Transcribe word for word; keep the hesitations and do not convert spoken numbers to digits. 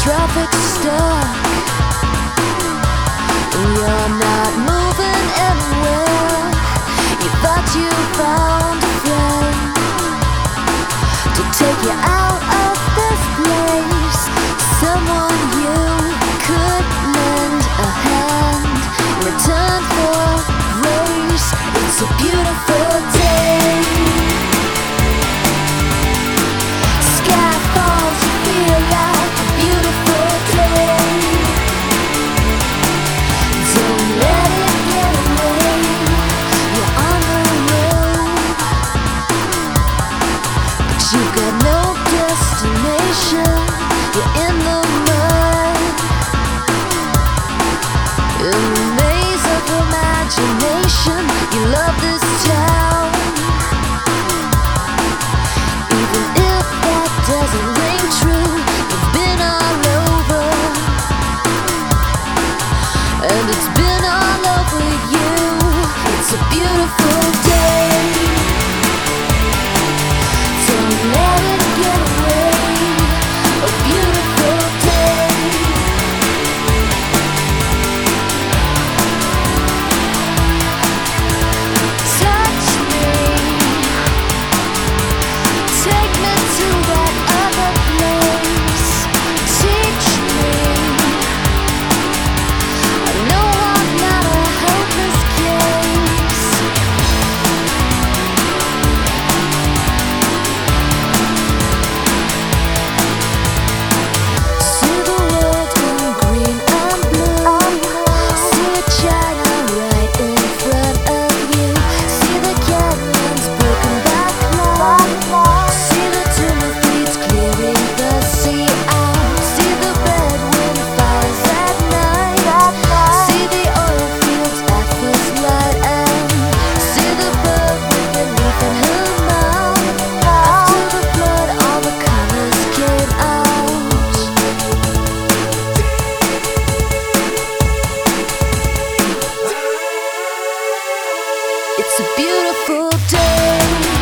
traffic stuck. You're not moving anywhere. You thought you found a friend to take you out of this place, someone you could lend a hand in return for grace. It's a beautiful day. Sky falls, you feel like a beautiful day. Don't let it get away. You're on the road, but you've got no destination. You're in the mud, in the maze of imagination. You love this town, even if that doesn't ring true. You've been all over, and it's been all over you. It's a beautiful day. Don't let it get away. A beautiful day. Touch me, take me to that other place. Teach me, I know I'm not a hopeless case. See the world in green and blue. See it shining right in front of you. See the canyons broken by clouds. See the timber fleets clearing the sea out. See the red wind fires at night. See the oil fields at first light, and see the bird with the leaf in her mouth. After the flood, all the colors came out. It's a beautiful day.